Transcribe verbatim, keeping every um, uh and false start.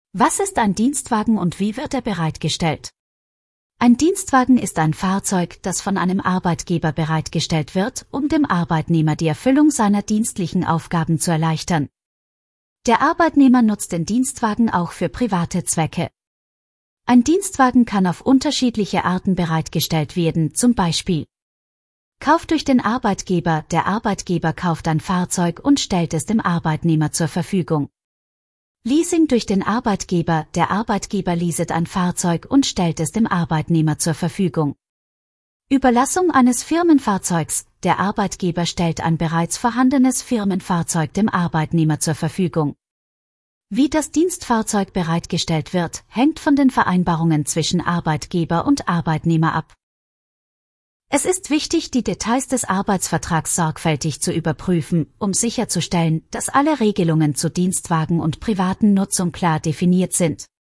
Was ist ein Dienstwagen und wie wird er bereitgestellt? Ein Dienstwagen ist ein Fahrzeug, das von einem Arbeitgeber bereitgestellt wird, um dem Arbeitnehmer die Erfüllung seiner dienstlichen Aufgaben zu erleichtern. Der Arbeitnehmer nutzt den Dienstwagen auch für private Zwecke. Ein Dienstwagen kann auf unterschiedliche Arten bereitgestellt werden, zum Beispiel Kauf durch den Arbeitgeber. Der Arbeitgeber kauft ein Fahrzeug und stellt es dem Arbeitnehmer zur Verfügung. Leasing durch den Arbeitgeber. Der Arbeitgeber leaset ein Fahrzeug und stellt es dem Arbeitnehmer zur Verfügung. Überlassung eines Firmenfahrzeugs. Der Arbeitgeber stellt ein bereits vorhandenes Firmenfahrzeug dem Arbeitnehmer zur Verfügung. Wie das Dienstfahrzeug bereitgestellt wird, hängt von den Vereinbarungen zwischen Arbeitgeber und Arbeitnehmer ab. Es ist wichtig, die Details des Arbeitsvertrags sorgfältig zu überprüfen, um sicherzustellen, dass alle Regelungen zu Dienstwagen und privaten Nutzung klar definiert sind.